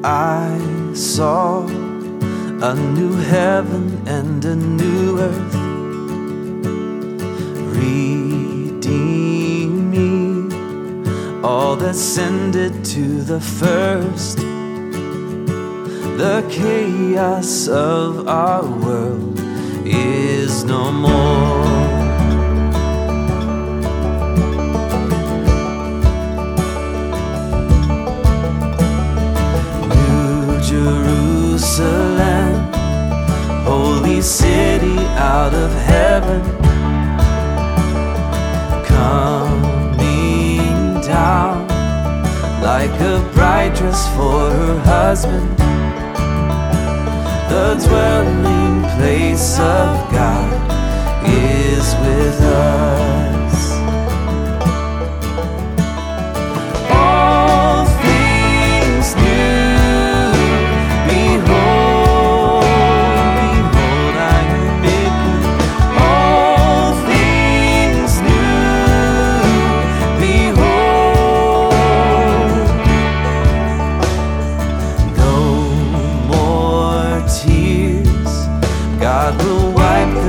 I saw a new heaven and a new earth, redeeming all ascended to the first. The chaos of our world is no more. Jerusalem, holy city out of heaven, coming down like a bride dress for her husband. The dwelling place of God is with us. God will wipe